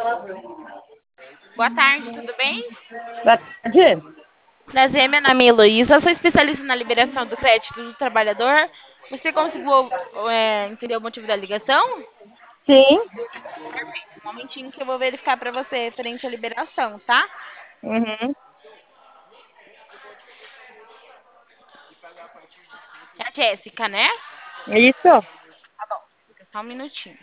Boa tarde, tudo bem? Boa tarde. Prazer, meu nome é Heloísa, sou especialista na liberação do crédito do trabalhador. Você conseguiu entender o motivo da ligação? Sim. Perfeito. Um momentinho que eu vou verificar para você referente à liberação, tá? Uhum. É a Jéssica, né? Isso. Tá bom. Fica só um minutinho.